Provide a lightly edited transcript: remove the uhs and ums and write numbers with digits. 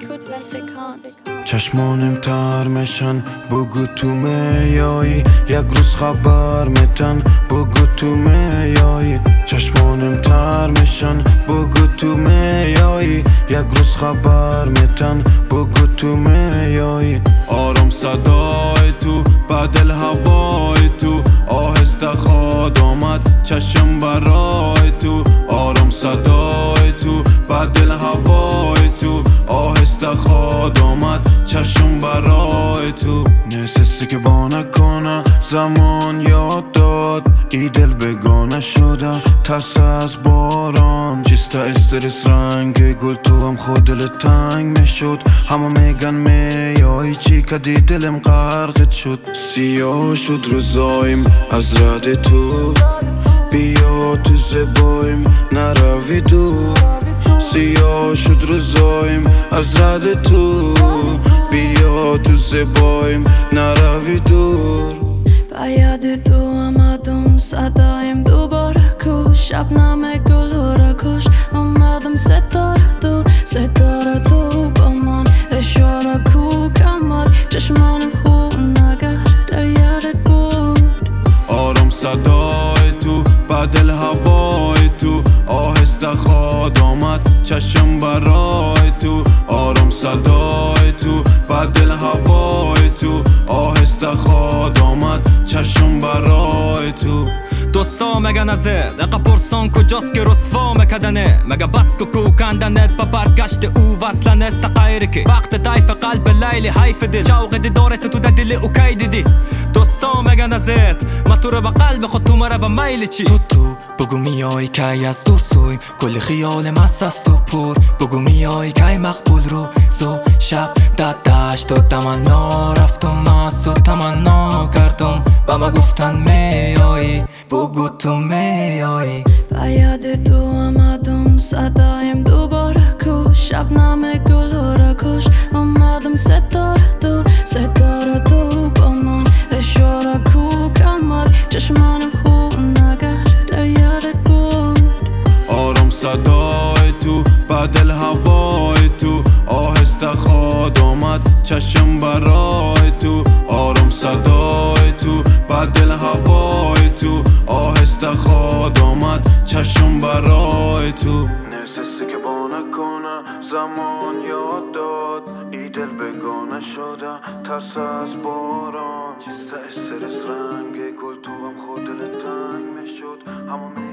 écoutes la séquence. چشمانم تر میشن بگو تو میایی، یک روز خبر میتن بگو تو میایی. چشمانم تر میشن بگو تو میایی، یک روز خبر میتن بگو تو میایی. آرام صدای تو بدل هوای تو، آهسته خواد آمد چشم برای تو. آرام صدای تو بدل هوای تو، آهسته خواد آمد چشم برای تو. نیستی که با نکنه زمان یاد داد، ای دل بگانه شده ترس از باران. چیسته استرس رنگ گل تو هم خود دل تنگ میشد. همه میگن میایی چی کدی دلم غرقت شد. سیاه شد روزایم از رد تو، بیا تو زبایم نروی دور. سیاه شد روزایم از رد تو، بیا تو زبایم نروی دور. با یاد تو آمدم صدایم دوباره کش، شبنم گل را کش. آمدم ستاره تو با من اشاره کو کمال. چشمان خوب نگرد یادت بود. آرام صدای تو بدل هوای تو، آهسته خواد آمد چشم برای تو. آرام صدای تو بدل هوای تو، آهسته خواد آمد چشم برای تو. دوستا مگه نزد اقا پرسان کجاست که رسوا مکدنه، مگه بس که کوکندنت با برگشت او وصلن است غیره که وقت دایف قلب لیلی حیف دل شوق دیدارت تو در دل او کی دیدی. دوستا مگه نزد ما تو رو با قلب خود تو مرا با میل چی تو بگو میای کی از دور سویم کل خیال مست است و پر. بگو میای کی مقبول رو زو شب دشت و تمنا رفتم مست و تمنا کردم و ما گفتن میایی بگو تو میایی. با یاد تو آمدم صدایم دوباره کش، شبنم گل را کش. آمدم ستاره تو با من اشاره کو کمال. چشمان خوب نگرد یادت بود. آرام صدای تو بدل هوای تو، آهسته خواد آمد چشم برای تو. آرام صدای تو بدل هوای تو، آهسته خواد آمد چشم برای تو. نیستی که با نکنه زمان یاد داد، ای دل بگانه شده ترس از باران. چیسته استرس رنگ گل تو هم خود دل تنگ میشد. همه